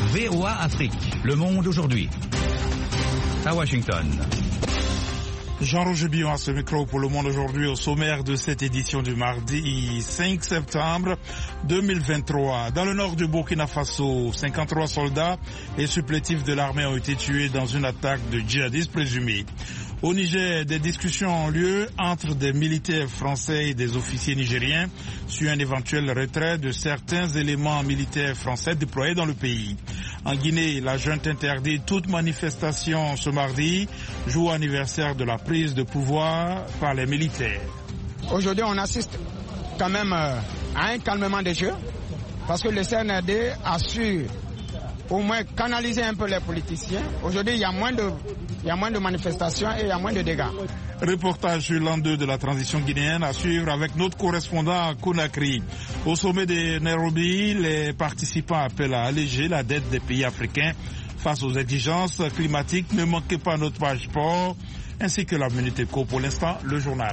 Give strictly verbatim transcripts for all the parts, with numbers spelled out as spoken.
V O A Afrique, Le Monde aujourd'hui. À Washington. Jean-Roger Billon à ce micro pour Le Monde aujourd'hui, au sommaire de cette édition du mardi cinq septembre deux mille vingt-trois. Dans le nord du Burkina Faso, cinquante-trois soldats et supplétifs de l'armée ont été tués dans une attaque de djihadistes présumés. Au Niger, des discussions ont lieu entre des militaires français et des officiers nigériens sur un éventuel retrait de certains éléments militaires français déployés dans le pays. En Guinée, la junte interdit toute manifestation ce mardi, jour anniversaire de la prise de pouvoir par les militaires. Aujourd'hui, on assiste quand même à un calmement des jeux parce que le C N R D assure au moins canaliser un peu les politiciens. Aujourd'hui, il y a moins de, il y a moins de manifestations et il y a moins de dégâts. Reportage sur l'an deux de la transition guinéenne à suivre avec notre correspondant à Conakry. Au sommet de Nairobi, les participants appellent à alléger la dette des pays africains face aux exigences climatiques. Ne manquez pas notre page sport ainsi que la Minute Éco. Pour l'instant, le journal.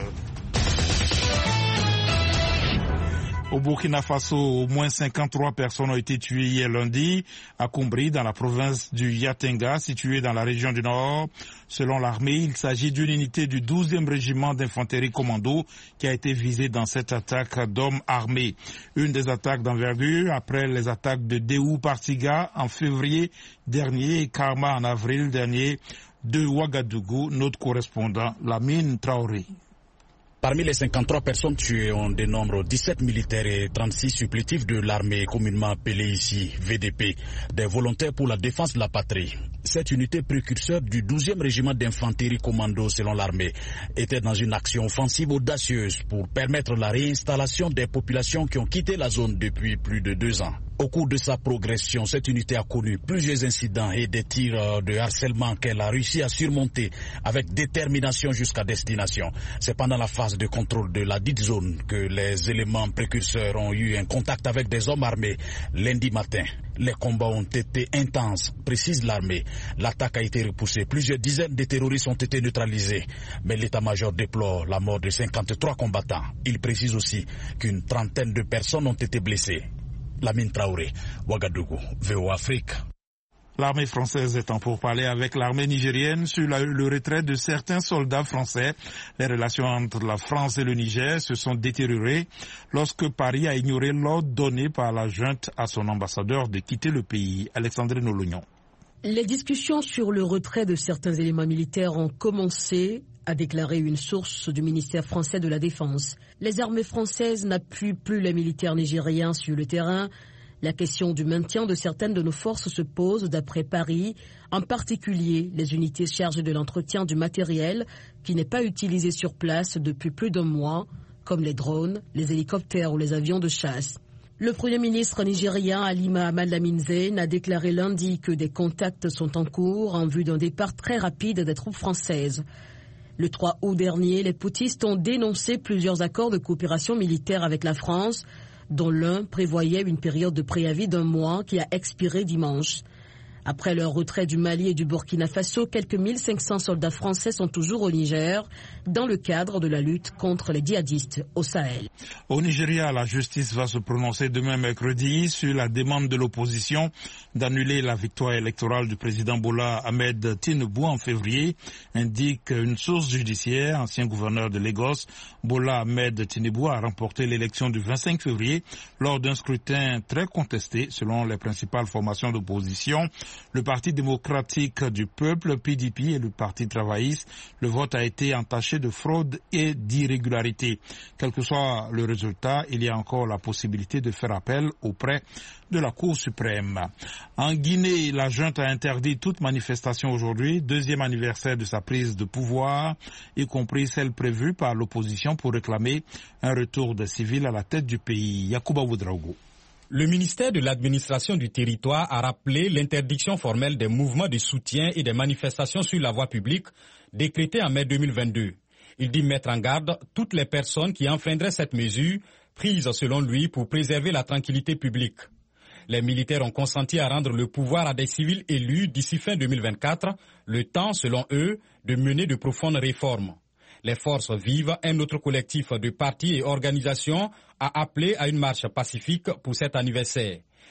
Au Burkina Faso, au moins cinquante-trois personnes ont été tuées hier lundi à Koumbri, dans la province du Yatenga, située dans la région du Nord. Selon l'armée, il s'agit d'une unité du douzième régiment d'infanterie commando qui a été visée dans cette attaque d'hommes armés. Une des attaques d'envergure après les attaques de Déou Partiga en février dernier et Karma en avril dernier de Ouagadougou, notre correspondant Lamine Traoré. Parmi les cinquante-trois personnes tuées, on dénombre dix-sept militaires et trente-six supplétifs de l'armée, communément appelée ici V D P, des volontaires pour la défense de la patrie. Cette unité précurseur du douzième régiment d'infanterie commando selon l'armée était dans une action offensive audacieuse pour permettre la réinstallation des populations qui ont quitté la zone depuis plus de deux ans. Au cours de sa progression, cette unité a connu plusieurs incidents et des tirs de harcèlement qu'elle a réussi à surmonter avec détermination jusqu'à destination. C'est pendant la phase de contrôle de la dite zone que les éléments précurseurs ont eu un contact avec des hommes armés lundi matin. Les combats ont été intenses, précise l'armée. L'attaque a été repoussée. Plusieurs dizaines de terroristes ont été neutralisés. Mais l'état-major déplore la mort de cinquante-trois combattants. Il précise aussi qu'une trentaine de personnes ont été blessées. Lamine Traoré, Ouagadougou, V O A Afrique. L'armée française est en pourparlers avec l'armée nigérienne sur la, le retrait de certains soldats français. Les relations entre la France et le Niger se sont détériorées lorsque Paris a ignoré l'ordre donné par la junte à son ambassadeur de quitter le pays. Alexandrine Olognon. Les discussions sur le retrait de certains éléments militaires ont commencé, a déclaré une source du ministère français de la Défense. Les armées françaises n'appuient plus les militaires nigériens sur le terrain. La question du maintien de certaines de nos forces se pose d'après Paris, en particulier les unités chargées de l'entretien du matériel qui n'est pas utilisé sur place depuis plus d'un mois, comme les drones, les hélicoptères ou les avions de chasse. Le Premier ministre nigérien Ali Mohamed Lamine Zein a déclaré lundi que des contacts sont en cours en vue d'un départ très rapide des troupes françaises. Le trois août dernier, les putschistes ont dénoncé plusieurs accords de coopération militaire avec la France, dont l'un prévoyait une période de préavis d'un mois qui a expiré dimanche. Après leur retrait du Mali et du Burkina Faso, quelques mille cinq cents soldats français sont toujours au Niger dans le cadre de la lutte contre les djihadistes au Sahel. Au Nigeria, la justice va se prononcer demain mercredi sur la demande de l'opposition d'annuler la victoire électorale du président Bola Ahmed Tinubu en février, indique une source judiciaire, ancien gouverneur de Lagos. Bola Ahmed Tinubu a remporté l'élection du vingt-cinq février lors d'un scrutin très contesté selon les principales formations d'opposition. Le Parti démocratique du peuple, P D P, et le Parti travailliste. Le vote a été entaché de fraude et d'irrégularité. Quel que soit le résultat, il y a encore la possibilité de faire appel auprès de la Cour suprême. En Guinée, la junte a interdit toute manifestation aujourd'hui, deuxième anniversaire de sa prise de pouvoir, y compris celle prévue par l'opposition pour réclamer un retour des civils à la tête du pays. Yacouba Ouedraogo. Le ministère de l'administration du territoire a rappelé l'interdiction formelle des mouvements de soutien et des manifestations sur la voie publique décrétée en mai deux mille vingt-deux. Il dit mettre en garde toutes les personnes qui enfreindraient cette mesure, prise selon lui pour préserver la tranquillité publique. Les militaires ont consenti à rendre le pouvoir à des civils élus d'ici fin deux mille vingt-quatre, le temps, selon eux, de mener de profondes réformes. Les Forces Vives, un autre collectif de partis et organisations, a appelé à une marche pacifique pour cet anniversaire.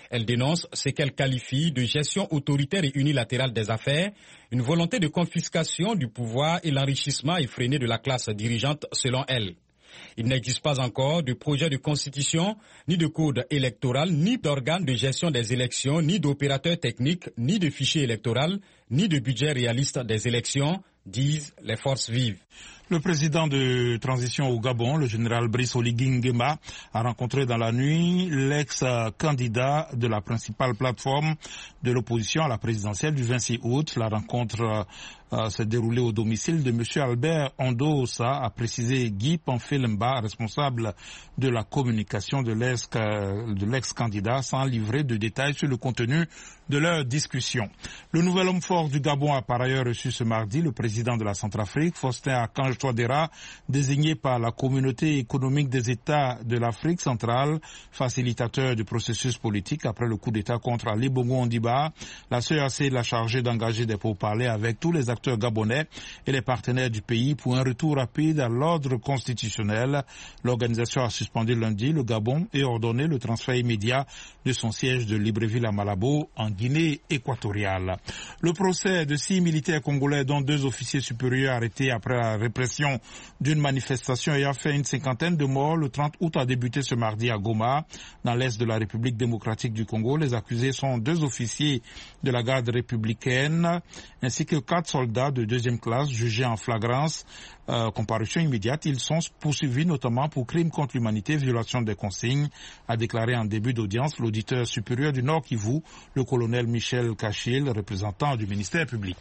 Elle dénonce ce qu'elle qualifie de gestion autoritaire et unilatérale des affaires, une volonté de confiscation du pouvoir et l'enrichissement effréné de la classe dirigeante selon elle. Il n'existe pas encore de projet de constitution, ni de code électoral, ni d'organe de gestion des élections, ni d'opérateur technique, ni de fichier électoral, ni de budget réaliste des élections, disent les forces vives. Le président de transition au Gabon, le général Brice Oligui Nguema, a rencontré dans la nuit l'ex-candidat de la principale plateforme de l'opposition à la présidentielle du vingt-six août. La rencontre euh, s'est déroulée au domicile de M. Albert Ondosa, a précisé Guy Pamfelemba, responsable de la communication de l'ex, de l'ex-candidat, sans livrer de détails sur le contenu de leur discussion. Le nouvel homme fort du Gabon a par ailleurs reçu ce mardi le président de la Centrafrique, Faustin Archange Touadéra, désigné par la communauté économique des États de l'Afrique centrale, facilitateur du processus politique après le coup d'État contre Ali Bongo Ondimba. La C E A C l'a chargé d'engager des pourparlers avec tous les acteurs gabonais et les partenaires du pays pour un retour rapide à l'ordre constitutionnel. L'organisation a suspendu lundi le Gabon et ordonné le transfert immédiat de son siège de Libreville à Malabo en Guinée équatoriale. Le procès de six militaires congolais dont deux officiers supérieurs arrêtés après la répression d'une manifestation ayant fait une cinquantaine de morts le trente août a débuté ce mardi à Goma, dans l'est de la République démocratique du Congo. Les accusés sont deux officiers de la garde républicaine ainsi que quatre soldats de deuxième classe jugés en flagrance. Euh, comparution immédiate, ils sont poursuivis notamment pour crimes contre l'humanité, violation des consignes, a déclaré en début d'audience l'auditeur supérieur du Nord Kivu, le colonel Michel Kachil, représentant du ministère public.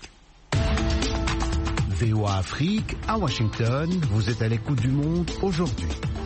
V O A Afrique, à Washington, vous êtes à l'écoute du monde aujourd'hui.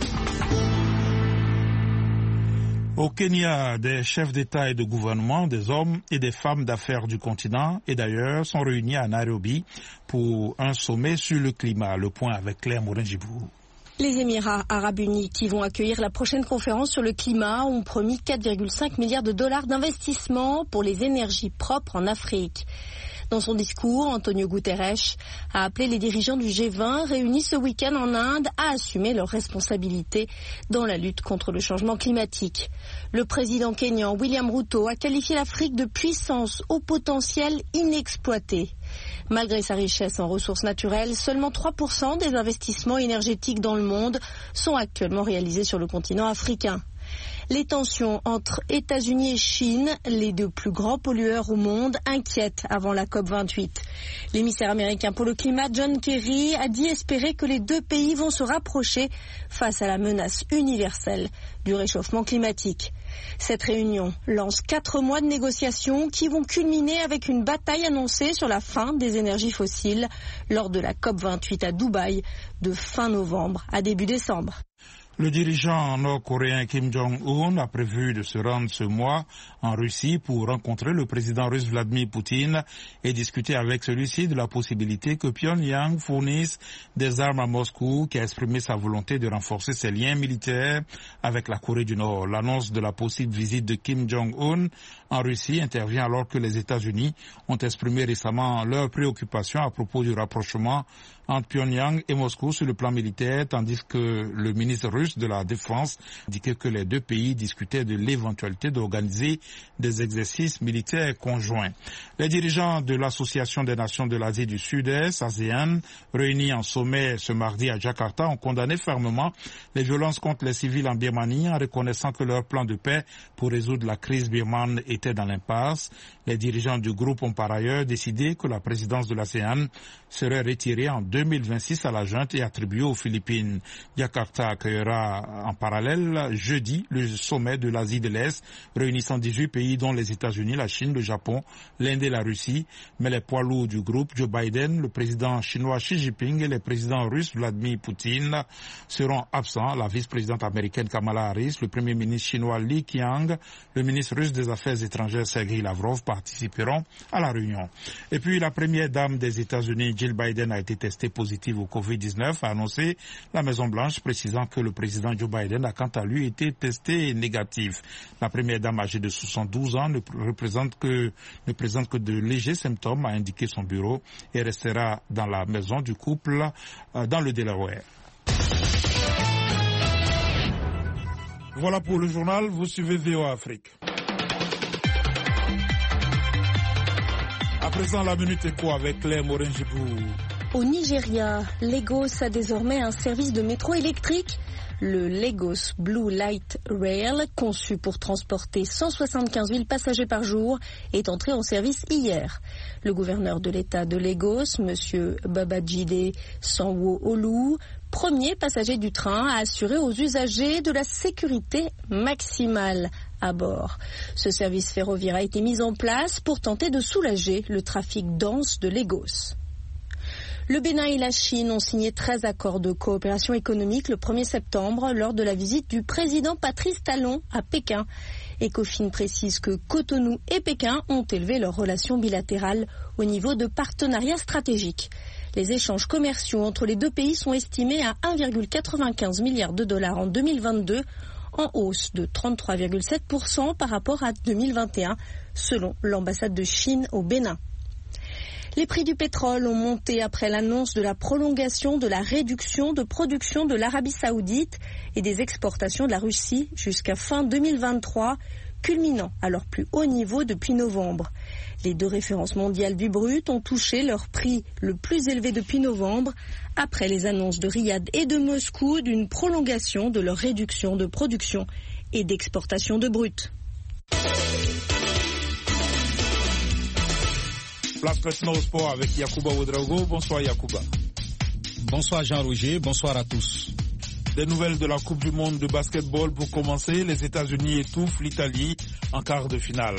Au Kenya, des chefs d'État et de gouvernement, des hommes et des femmes d'affaires du continent et d'ailleurs sont réunis à Nairobi pour un sommet sur le climat. Le point avec Claire Morin-Gibou. Les Émirats arabes unis, qui vont accueillir la prochaine conférence sur le climat, ont promis quatre virgule cinq milliards de dollars d'investissement pour les énergies propres en Afrique. Dans son discours, Antonio Guterres a appelé les dirigeants du G vingt réunis ce week-end en Inde à assumer leurs responsabilités dans la lutte contre le changement climatique. Le président kényan William Ruto a qualifié l'Afrique de puissance au potentiel inexploité. Malgré sa richesse en ressources naturelles, seulement trois pour cent des investissements énergétiques dans le monde sont actuellement réalisés sur le continent africain. Les tensions entre États-Unis et Chine, les deux plus grands pollueurs au monde, inquiètent avant la COP vingt-huit. L'émissaire américain pour le climat, John Kerry, a dit espérer que les deux pays vont se rapprocher face à la menace universelle du réchauffement climatique. Cette réunion lance quatre mois de négociations qui vont culminer avec une bataille annoncée sur la fin des énergies fossiles lors de la COP vingt-huit à Dubaï de fin novembre à début décembre. Le dirigeant nord-coréen Kim Jong-un a prévu de se rendre ce mois en Russie pour rencontrer le président russe Vladimir Poutine et discuter avec celui-ci de la possibilité que Pyongyang fournisse des armes à Moscou, qui a exprimé sa volonté de renforcer ses liens militaires avec la Corée du Nord. L'annonce de la possible visite de Kim Jong-un en Russie intervient alors que les États-Unis ont exprimé récemment leurs préoccupations à propos du rapprochement entre Pyongyang et Moscou sur le plan militaire, tandis que le ministre russe de la Défense indiquait que les deux pays discutaient de l'éventualité d'organiser des exercices militaires conjoints. Les dirigeants de l'Association des Nations de l'Asie du Sud-Est, ASEAN, réunis en sommet ce mardi à Jakarta, ont condamné fermement les violences contre les civils en Birmanie en reconnaissant que leur plan de paix pour résoudre la crise birmane était dans l'impasse. Les dirigeants du groupe ont par ailleurs décidé que la présidence de l'ASEAN serait retirée en deux mille vingt-six à la junte et attribuée aux Philippines. Jakarta accueillera en parallèle jeudi le sommet de l'Asie de l'Est, réunissant dix-huit pays dont les États-Unis, la Chine, le Japon, l'Inde et la Russie. Mais les poids lourds du groupe, Joe Biden, le président chinois Xi Jinping et le président russe Vladimir Poutine seront absents. La vice-présidente américaine Kamala Harris, le premier ministre chinois Li Qiang, le ministre russe des Affaires étrangères Sergei Lavrov participeront à la réunion. Et puis la première dame des États-Unis, Jill Biden, a été testée positive au covid dix-neuf, a annoncé la Maison-Blanche, précisant que le président Joe Biden a quant à lui été testé négatif. La première dame âgée de soixante-douze ans ne représente que, ne présente que de légers symptômes, a indiqué son bureau, et restera dans la maison du couple euh, dans le Delaware. Voilà pour le journal, vous suivez V O A Afrique. présent, la Minute Éco avec Claire Morin-Gibou. Au Nigeria, Lagos a désormais un service de métro électrique. Le Lagos Blue Light Rail, conçu pour transporter cent soixante-quinze mille passagers par jour, est entré en service hier. Le gouverneur de l'État de Lagos, M. Babajide Sanwo-Olu, premier passager du train, a assuré aux usagers de la sécurité maximale à bord. Ce service ferroviaire a été mis en place pour tenter de soulager le trafic dense de Lagos. Le Bénin et la Chine ont signé treize accords de coopération économique le premier septembre lors de la visite du président Patrice Talon à Pékin. Ecofin précise que Cotonou et Pékin ont élevé leurs relations bilatérales au niveau de partenariat stratégique. Les échanges commerciaux entre les deux pays sont estimés à un virgule quatre-vingt-quinze milliard de dollars en deux mille vingt-deux, en hausse de trente-trois virgule sept pour cent par rapport à deux mille vingt et un, selon l'ambassade de Chine au Bénin. Les prix du pétrole ont monté après l'annonce de la prolongation de la réduction de production de l'Arabie Saoudite et des exportations de la Russie jusqu'à fin deux mille vingt-trois, culminant à leur plus haut niveau depuis novembre. Les deux références mondiales du brut ont touché leur prix le plus élevé depuis novembre, après les annonces de Riyad et de Moscou d'une prolongation de leur réduction de production et d'exportation de brut. Place maintenant au sport avec Yacouba Ouedraogo. Bonsoir Yacouba. Bonsoir Jean-Roger, bonsoir à tous. Des nouvelles de la Coupe du Monde de basketball pour commencer. Les États-Unis étouffent l'Italie en quart de finale.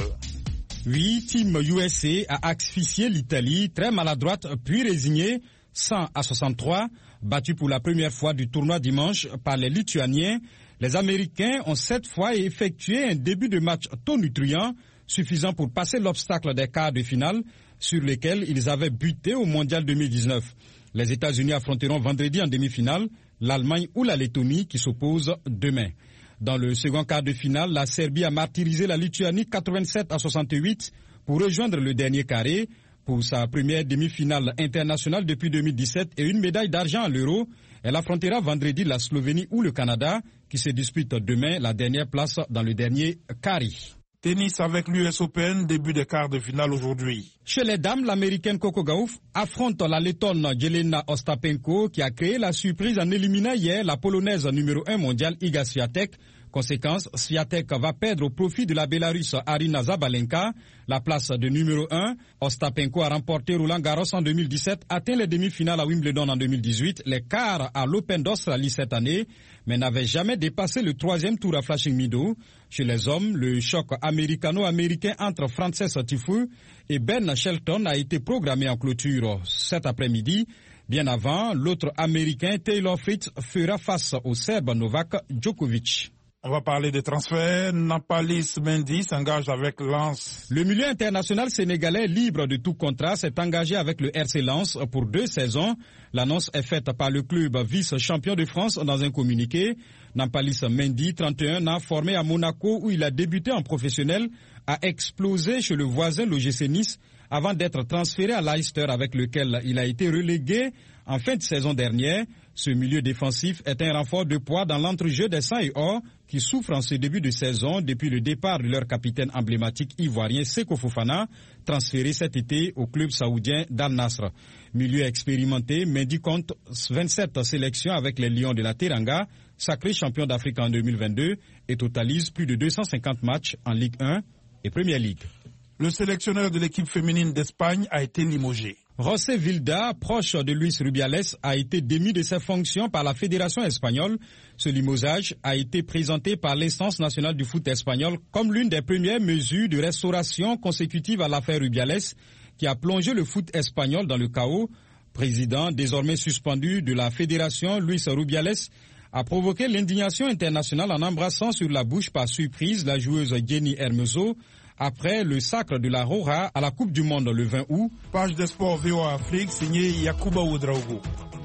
Oui, Team U S A a asphyxié l'Italie, très maladroite puis résignée, cent à soixante-trois, battue pour la première fois du tournoi dimanche par les Lituaniens. Les Américains ont cette fois effectué un début de match tonitruant, suffisant pour passer l'obstacle des quarts de finale, sur lesquels ils avaient buté au Mondial deux mille dix-neuf. Les États-Unis affronteront vendredi en demi-finale l'Allemagne ou la Lettonie qui s'opposent demain. Dans le second quart de finale, la Serbie a martyrisé la Lituanie quatre-vingt-sept à soixante-huit pour rejoindre le dernier carré pour sa première demi-finale internationale depuis deux mille dix-sept et une médaille d'argent à l'Euro. Elle affrontera vendredi la Slovénie ou le Canada qui se disputent demain la dernière place dans le dernier carré. Tennis avec l'U S Open, début des quarts de finale aujourd'hui. Chez les dames, l'américaine Coco Gauff affronte la lettonne Jelena Ostapenko qui a créé la surprise en éliminant hier la polonaise numéro un mondiale Iga Swiatek. Conséquence, Swiatek va perdre au profit de la Bélarusse Arina Zabalenka la place de numéro un. Ostapenko a remporté Roland Garros en deux mille dix-sept, atteint les demi-finales à Wimbledon en deux mille dix-huit, les quarts à l'Open d'Australie cette année, mais n'avait jamais dépassé le troisième tour à Flushing Meadows. Chez les hommes, le choc américano-américain entre Frances Tiafoe et Ben Shelton a été programmé en clôture cet après-midi. Bien avant, l'autre américain Taylor Fritz fera face au Serbe Novak Djokovic. On va parler des transferts. Nampalis Mendy s'engage avec Lens. Le milieu international sénégalais libre de tout contrat s'est engagé avec le R C Lens pour deux saisons. L'annonce est faite par le club vice-champion de France dans un communiqué. Nampalis Mendy, trente et un ans, formé à Monaco où il a débuté en professionnel, a explosé chez le voisin l'O G C Nice avant d'être transféré à Leicester avec lequel il a été relégué en fin de saison dernière. Ce milieu défensif est un renfort de poids dans l'entrejeu des Sang et Or qui souffrent en ce début de saison depuis le départ de leur capitaine emblématique ivoirien Seko Fofana, transféré cet été au club saoudien d'Al Nassr. Milieu expérimenté, Mendy compte vingt-sept sélections avec les Lions de la Teranga, sacré champion d'Afrique en deux mille vingt-deux et totalise plus de deux cent cinquante matchs en Ligue un et Premier League. Le sélectionneur de l'équipe féminine d'Espagne a été limogé. José Vilda, proche de Luis Rubiales, a été démis de ses fonctions par la Fédération espagnole. Ce limogeage a été présenté par l'instance nationale du foot espagnol comme l'une des premières mesures de restauration consécutive à l'affaire Rubiales qui a plongé le foot espagnol dans le chaos. Président désormais suspendu de la Fédération, Luis Rubiales a provoqué l'indignation internationale en embrassant sur la bouche par surprise la joueuse Jenny Hermoso après le sacre de la Roja à la Coupe du Monde le vingt août. Page de sport V O A Afrique, signé Yacouba Ouedraogo.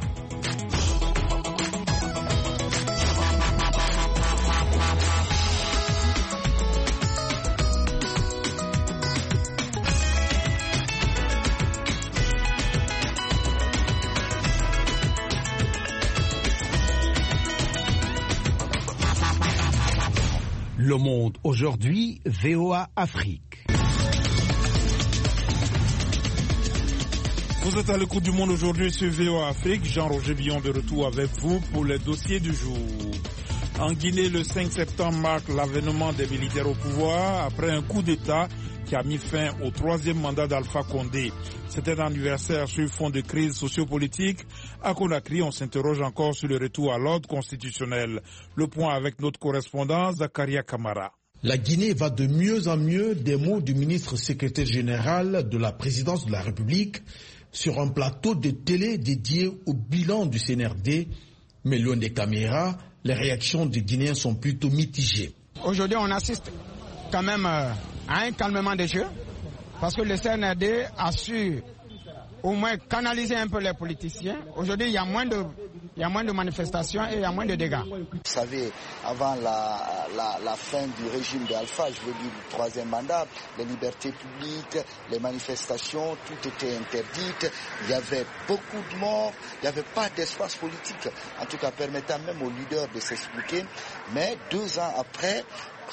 Le Monde aujourd'hui, V O A Afrique. Vous êtes à l'écoute du monde aujourd'hui sur V O A Afrique. Jean-Roger Billon de retour avec vous pour les dossiers du jour. En Guinée, le cinq septembre marque l'avènement des militaires au pouvoir après un coup d'État qui a mis fin au troisième mandat d'Alpha Condé. C'était un anniversaire sur fond de crise sociopolitique. À Conakry, on s'interroge encore sur le retour à l'ordre constitutionnel. Le point avec notre correspondant Zakaria Kamara. La Guinée va de mieux en mieux, des mots du ministre secrétaire général de la présidence de la République sur un plateau de télé dédié au bilan du C N R D. Mais loin des caméras, les réactions des Guinéens sont plutôt mitigées. Aujourd'hui, on assiste quand même à un calmement des jeux parce que le C N R D a su au moins canaliser un peu les politiciens. Aujourd'hui, il y a moins de, il y a moins de manifestations et il y a moins de dégâts. Vous savez, avant la, la, la fin du régime d'Alpha, je veux dire du troisième mandat, les libertés publiques, les manifestations, tout était interdit. Il y avait beaucoup de morts, il n'y avait pas d'espace politique, en tout cas permettant même aux leaders de s'expliquer. Mais deux ans après,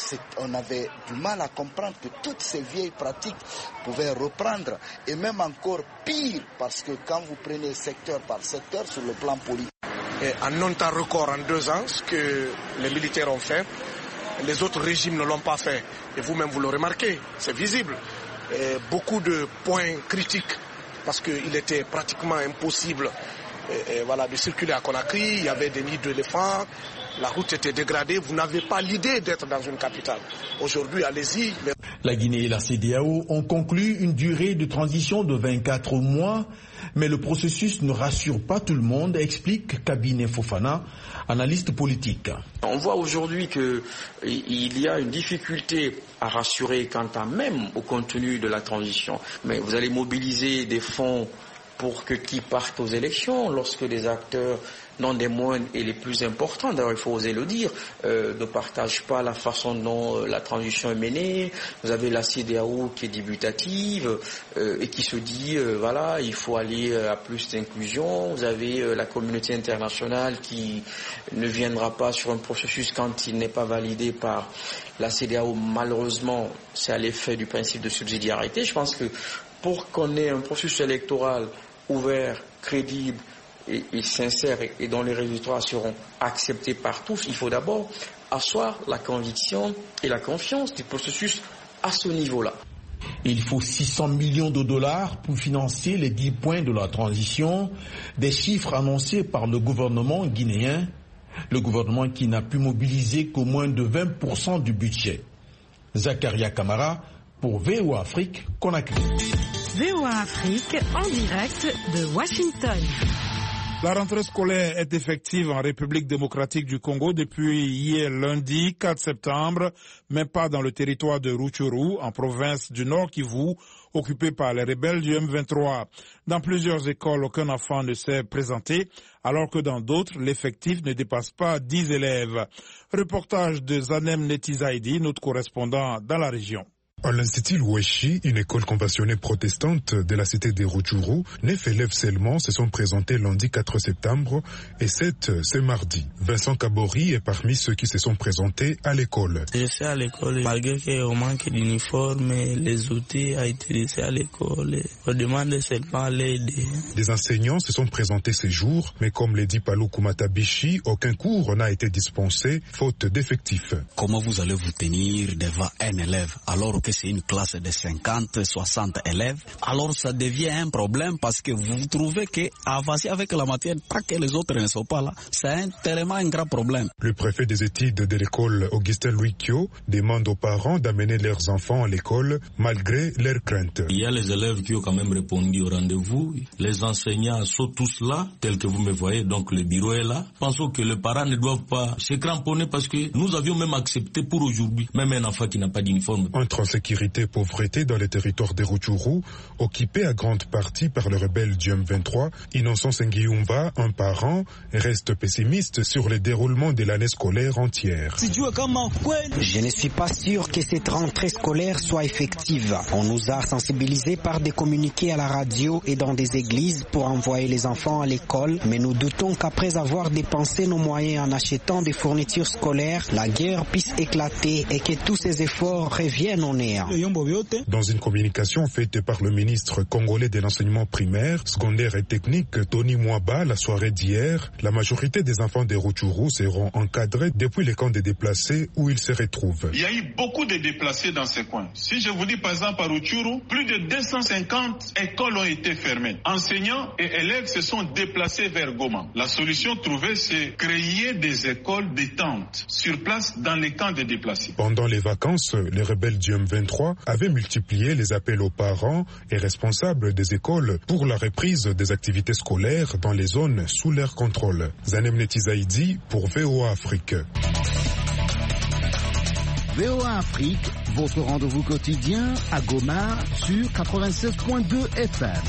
on avait du mal à comprendre que toutes ces vieilles pratiques pouvaient reprendre, et même encore pire, parce que quand vous prenez secteur par secteur sur le plan politique. Et en un temps record, en deux ans, ce que les militaires ont fait, les autres régimes ne l'ont pas fait. Et vous-même, vous le remarquez, c'est visible. Et beaucoup de points critiques, parce qu'il était pratiquement impossible et, et voilà, de circuler à Conakry, il y avait des nids d'éléphants. La route était dégradée, vous n'avez pas l'idée d'être dans une capitale. Aujourd'hui, allez-y. Mais... La Guinée et la C E D E A O ont conclu une durée de transition de vingt-quatre mois, mais le processus ne rassure pas tout le monde, explique Kabinet Fofana, analyste politique. On voit aujourd'hui qu'il y a une difficulté à rassurer quant à même au contenu de la transition. Mais vous allez mobiliser des fonds pour que qui partent aux élections lorsque des acteurs non des moindres et les plus importants, d'ailleurs il faut oser le dire, euh, ne partagent pas la façon dont euh, la transition est menée. Vous avez la C E D E A O qui est débutative euh, et qui se dit euh, voilà, il faut aller euh, à plus d'inclusion. Vous avez euh, la communauté internationale qui ne viendra pas sur un processus quand il n'est pas validé par la C E D E A O. Malheureusement, c'est à l'effet du principe de subsidiarité. Je pense que pour qu'on ait un processus électoral ouvert, crédible, Et, et sincère et, et dont les résultats seront acceptés par tous, il faut d'abord asseoir la conviction et la confiance du processus à ce niveau-là. Il faut six cents millions de dollars pour financer les dix points de la transition, des chiffres annoncés par le gouvernement guinéen, le gouvernement qui n'a pu mobiliser qu'au moins de vingt pour cent du budget. Zakaria Kamara pour V O A Afrique, Conakry. V O A Afrique en direct de Washington. La rentrée scolaire est effective en République démocratique du Congo depuis hier lundi quatre septembre, mais pas dans le territoire de Rutshuru, en province du Nord Kivu, occupée par les rebelles du M vingt-trois. Dans plusieurs écoles, aucun enfant ne s'est présenté, alors que dans d'autres, l'effectif ne dépasse pas dix élèves. Reportage de Zanem Netizaidi, notre correspondant dans la région. À l'Institut Loueshi, une école conventionnée protestante de la cité de Rutshuru, neuf élèves seulement se sont présentés lundi quatre septembre et sept ce mardi. Vincent Kabori est parmi ceux qui se sont présentés à l'école. Je suis à l'école malgré qu'on manque d'uniforme, les outils à utiliser à l'école. On demande seulement à l'aider. Des enseignants se sont présentés ces jours, mais comme l'a dit Palou Kumatabishi, aucun cours n'a été dispensé, faute d'effectifs. Comment vous allez vous tenir devant un élève alors que c'est une classe de cinquante, soixante élèves? Alors ça devient un problème parce que vous trouvez qu'avancer avec la matière tant que les autres ne sont pas là, c'est un, tellement un grand problème. Le préfet des études de l'école, Augustin Louis Kyo, demande aux parents d'amener leurs enfants à l'école malgré leurs craintes. Il y a les élèves qui ont quand même répondu au rendez-vous. Les enseignants sont tous là, tels que vous me voyez, donc le bureau est là. Pensons que les parents ne doivent pas se cramponner parce que nous avions même accepté pour aujourd'hui, même un enfant qui n'a pas d'uniforme. Entre sécurité et pauvreté dans les territoires de Rutshuru, occupés à grande partie par le rebelle du M vingt-trois, Innocent Sengiumba, un parent, reste pessimiste sur le déroulement de l'année scolaire entière. Je ne suis pas sûr que cette rentrée scolaire soit effective. On nous a sensibilisés par des communiqués à la radio et dans des églises pour envoyer les enfants à l'école, mais nous doutons qu'après avoir dépensé nos moyens en achetant des fournitures scolaires, la guerre puisse éclater et que tous ces efforts reviennent au nez. mer. Dans une communication faite par le ministre congolais de l'enseignement primaire, secondaire et technique, Tony Mwaba, la soirée d'hier, la majorité des enfants de Rutshuru seront encadrés depuis les camps de déplacés où ils se retrouvent. Il y a eu beaucoup de déplacés dans ces coins. Si je vous dis par exemple à Rutshuru, plus de deux cent cinquante écoles ont été fermées. Enseignants et élèves se sont déplacés vers Goma. La solution trouvée, c'est créer des écoles détente sur place dans les camps de déplacés. Pendant les vacances, les rebelles du M vingt-trois avaient multiplié les appels aux parents et responsables des écoles pour la reprise des activités scolaires dans les zones sous leur contrôle. Zanem Netizaidi pour V O A Afrique. V O A Afrique, votre rendez-vous quotidien à Goma sur quatre-vingt-seize point deux F M.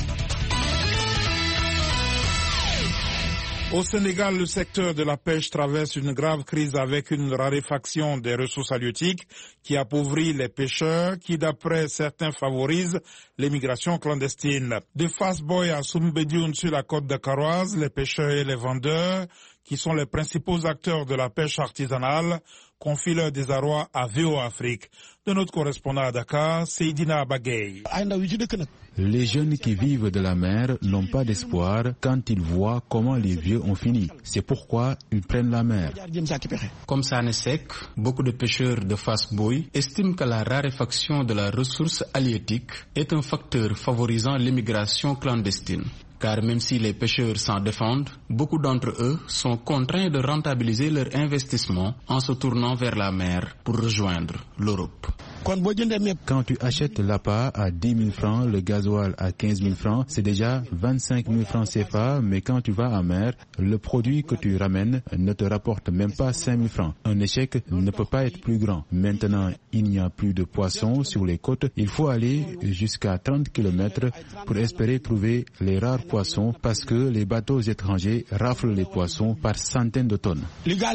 Au Sénégal, le secteur de la pêche traverse une grave crise avec une raréfaction des ressources halieutiques qui appauvrit les pêcheurs qui, d'après certains, favorise l'émigration clandestine. De Fastboy à Soumbédioune sur la côte dakaroise, les pêcheurs et les vendeurs, qui sont les principaux acteurs de la pêche artisanale, confient leur désarroi à V O A Afrique. De notre correspondant à Dakar, Seydina Bagay. Les jeunes qui vivent de la mer n'ont pas d'espoir quand ils voient comment les vieux ont fini. C'est pourquoi ils prennent la mer. Comme Sané Sek, beaucoup de pêcheurs de Fastboy estiment que la raréfaction de la ressource halieutique est un facteur favorisant l'émigration clandestine. Car même si les pêcheurs s'en défendent, beaucoup d'entre eux sont contraints de rentabiliser leur investissement en se tournant vers la mer pour rejoindre l'Europe. Quand tu achètes l'appât à dix mille francs, le gasoil à quinze mille francs, c'est déjà vingt-cinq mille francs C F A, mais quand tu vas en mer, le produit que tu ramènes ne te rapporte même pas cinq mille francs. Un échec ne peut pas être plus grand. Maintenant, il n'y a plus de poissons sur les côtes. Il faut aller jusqu'à trente kilomètres pour espérer trouver les rares poissons parce que les bateaux étrangers raflent les poissons par centaines de tonnes.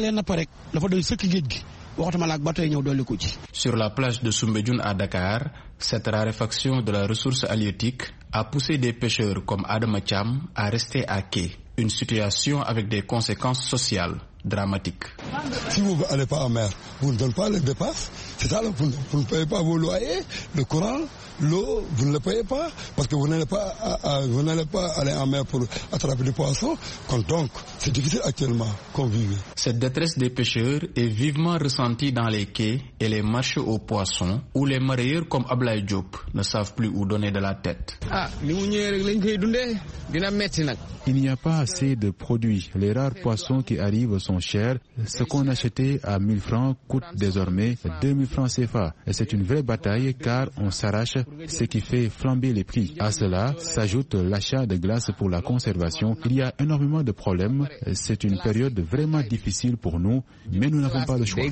Sur la plage de Soumbédioune à Dakar, cette raréfaction de la ressource halieutique a poussé des pêcheurs comme Adama Cham à rester à quai. Une situation avec des conséquences sociales dramatiques. Si vous n'allez pas en mer, vous ne donnez pas les dépenses, c'est ça, vous, vous ne payez pas vos loyers, le courant, l'eau, vous ne le payez pas, parce que vous n'allez pas, à, à, vous n'allez pas aller en mer pour attraper des poissons. Donc, c'est difficile actuellement qu'on vive. Cette détresse des pêcheurs est vivement ressentie dans les quais et les marchés aux poissons, où les mareyeurs comme Ablaye Diop ne savent plus où donner de la tête. Il n'y a pas assez de produits. Les rares poissons qui arrivent sont chers. Ce qu'on achetait à mille francs coûte désormais deux mille francs C F A. Et c'est une vraie bataille car on s'arrache, ce qui fait flamber les prix. À cela s'ajoute l'achat de glace pour la conservation. Il y a énormément de problèmes. C'est une période vraiment difficile pour nous, mais nous n'avons pas le choix.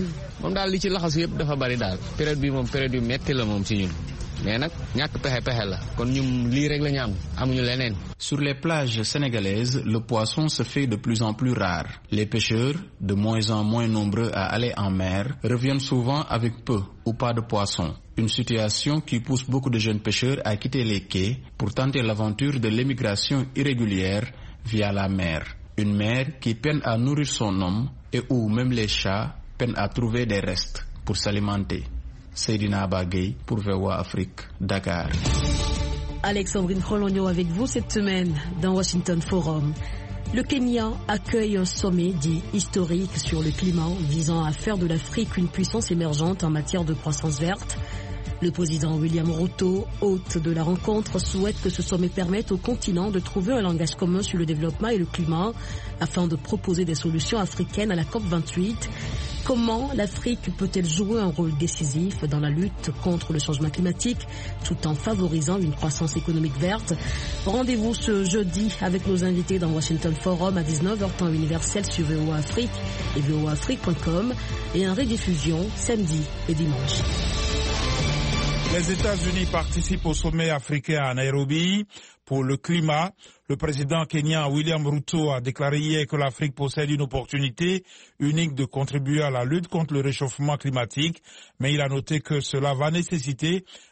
Sur les plages sénégalaises, le poisson se fait de plus en plus rare. Les pêcheurs, de moins en moins nombreux à aller en mer, reviennent souvent avec peu ou pas de poissons. Une situation qui pousse beaucoup de jeunes pêcheurs à quitter les quais pour tenter l'aventure de l'émigration irrégulière via la mer. Une mer qui peine à nourrir son homme et où même les chats peinent à trouver des restes pour s'alimenter. Seydina Bagay pour V O A Afrique, Dakar. Alexandrine Rologno avec vous cette semaine dans Washington Forum. Le Kenya accueille un sommet dit historique sur le climat visant à faire de l'Afrique une puissance émergente en matière de croissance verte. Le président William Ruto, hôte de la rencontre, souhaite que ce sommet permette au continent de trouver un langage commun sur le développement et le climat afin de proposer des solutions africaines à la COP vingt-huit. Comment l'Afrique peut-elle jouer un rôle décisif dans la lutte contre le changement climatique tout en favorisant une croissance économique verte? Rendez-vous ce jeudi avec nos invités dans Washington Forum à dix-neuf heures temps universel sur V O A Afrique et V O A Afrique point com et en rediffusion samedi et dimanche. Les États-Unis participent au sommet africain à Nairobi pour le climat. Le président kenyan William Ruto a déclaré hier que l'Afrique possède une opportunité unique de contribuer à la lutte contre le réchauffement climatique, mais il a noté que cela va nécessiter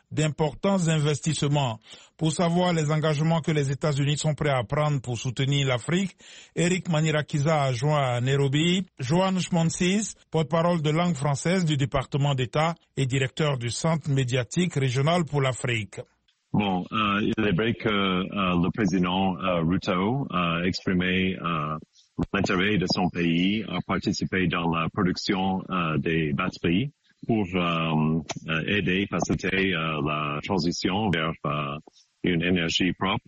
d'importants investissements. Pour savoir les engagements que les États-Unis sont prêts à prendre pour soutenir l'Afrique, Eric Manirakiza a joint à Nairobi Johan Schmonsis, porte-parole de langue française du département d'État et directeur du Centre médiatique régional pour l'Afrique. Bon, euh, il est vrai que euh, le président euh, Ruto a exprimé euh, l'intérêt de son pays à participer dans la production euh, des batteries pour euh, aider, faciliter euh, la transition vers euh, une énergie propre.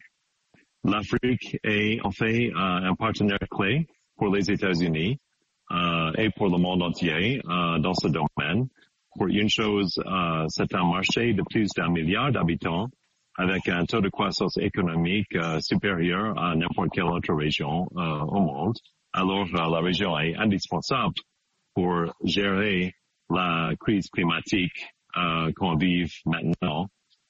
L'Afrique est en fait euh, un partenaire clé pour les États-Unis euh, et pour le monde entier euh, dans ce domaine. Pour une chose, euh, c'est un marché de plus d'un milliard d'habitants avec un taux de croissance économique euh, supérieur à n'importe quelle autre région euh, au monde. Alors, euh, la région est indispensable pour gérer la crise climatique euh, qu'on vit maintenant.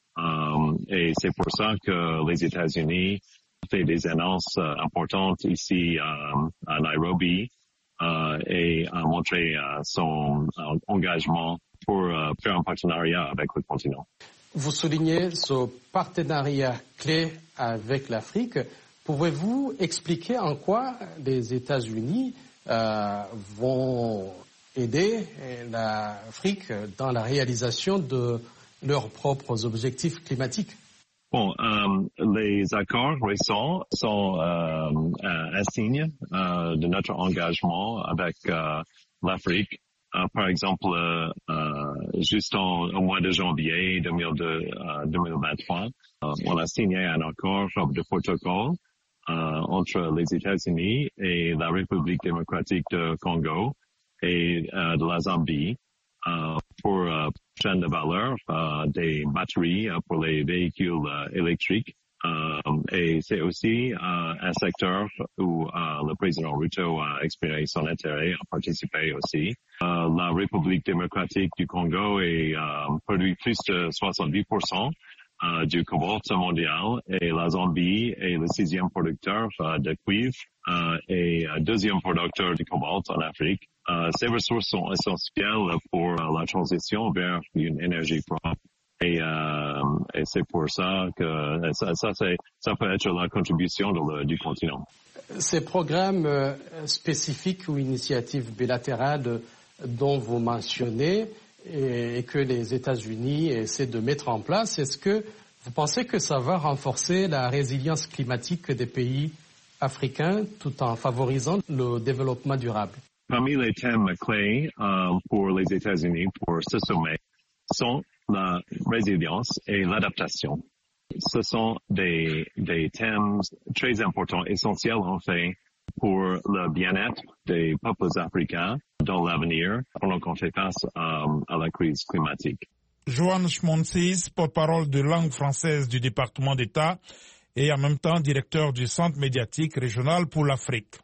Euh, et c'est pour ça que les États-Unis ont fait des annonces euh, importantes ici euh, à Nairobi euh, et ont montré euh, son euh, engagement pour euh, faire un partenariat avec le continent. Vous soulignez ce partenariat clé avec l'Afrique. Pouvez-vous expliquer en quoi les États-Unis euh, vont aider l'Afrique dans la réalisation de leurs propres objectifs climatiques? Bon, euh, les accords récents sont euh, un signe euh, de notre engagement avec euh, l'Afrique. Uh, par exemple, euh, juste en, au mois de janvier deux mille vingt-trois, uh, on a signé un accord de protocole uh, entre les États-Unis et la République démocratique du Congo et uh, de la Zambie uh, pour uh, chaîne de valeur uh, des batteries uh, pour les véhicules uh, électriques. Um, et c'est aussi uh, un secteur où uh, le président Ruto a exprimé son intérêt à participer aussi. Uh, la République démocratique du Congo est, uh, produit plus de soixante-dix pour cent uh, du cobalt mondial et la Zambie est le sixième producteur uh, de cuivre uh, et uh, deuxième producteur de cobalt en Afrique. Uh, ces ressources sont essentielles pour uh, la transition vers une énergie propre. Et, euh, et c'est pour ça que ça, ça, c'est, ça peut être la contribution de le, du continent. Ces programmes euh, spécifiques ou initiatives bilatérales dont vous mentionnez et, et que les États-Unis essaient de mettre en place, est-ce que vous pensez que ça va renforcer la résilience climatique des pays africains tout en favorisant le développement durable? Parmi les thèmes clés euh, pour les États-Unis pour ce sommet sont la résilience et l'adaptation. Ce sont des, des thèmes très importants, essentiels en fait, pour le bien-être des peuples africains dans l'avenir, pendant qu'on fait face à, à la crise climatique. Johan Schmonsis, porte-parole de langue française du département d'État et en même temps directeur du Centre médiatique régional pour l'Afrique.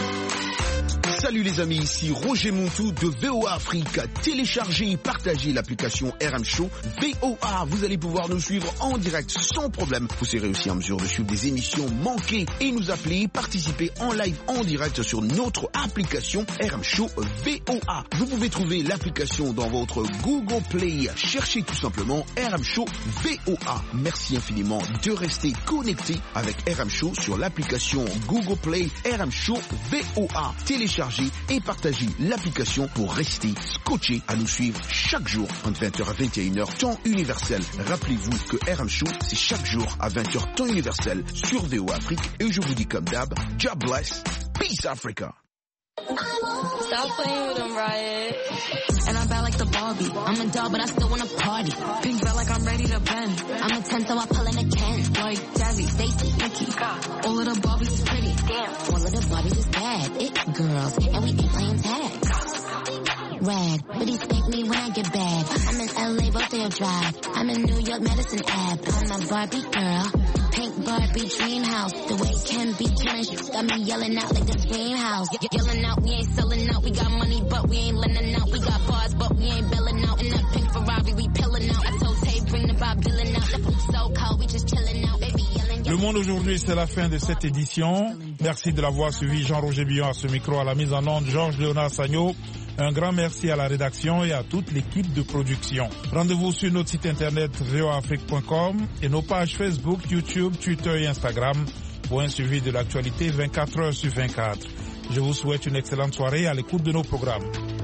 Salut les amis, ici Roger Montou de V O A Afrique. Téléchargez et partagez l'application R M Show V O A. Vous allez pouvoir nous suivre en direct sans problème. Vous serez aussi en mesure de suivre des émissions manquées et nous appeler, participer en live en direct sur notre application R M Show V O A. Vous pouvez trouver l'application dans votre Google Play. Cherchez tout simplement R M Show V O A. Merci infiniment de rester connecté avec R M Show sur l'application Google Play R M Show V O A. Téléchargez et partagez l'application pour rester scotché à nous suivre chaque jour entre vingt heures à vingt et une heures temps universel. Rappelez-vous que R M Show c'est chaque jour à vingt heures temps universel sur V O A Afrique et je vous dis comme d'hab, God bless, peace Africa. Stop playing with them, Riot. And I'm bad like the Barbie. I'm a doll, but I still wanna party. Pink belt like I'm ready to bend. I'm a ten, so I pull in a can. Like Jazzy, Stacy, Nikki. All of the Barbies is pretty. Damn. All of the Barbies is bad. It girls, and we ain't playing tag. Rag, but he spank me when I get bad. I'm in L A, Rodeo Drive. I'm in New York, Madison Ave. I'm a Barbie girl. Pink Barbie dream house. The way Ken be killing got me yelling out like the dream house. Ye- yelling out, we ain't selling out. We got money, but we ain't lending out. We got bars, but we ain't belling out. In that pink Ferrari, we pilling out. I told Tay, bring the Bob Dylan out. The poop so cold, we just chilling out. Baby yelling. Le Monde aujourd'hui, c'est la fin de cette édition. Merci de l'avoir suivi. Jean-Roger Billon à ce micro, à la mise en onde, Georges Léonard Sagno. Un grand merci à la rédaction et à toute l'équipe de production. Rendez-vous sur notre site internet v o a afrique point com et nos pages Facebook, YouTube, Twitter et Instagram pour un suivi de l'actualité vingt-quatre heures sur vingt-quatre. Je vous souhaite une excellente soirée à l'écoute de nos programmes.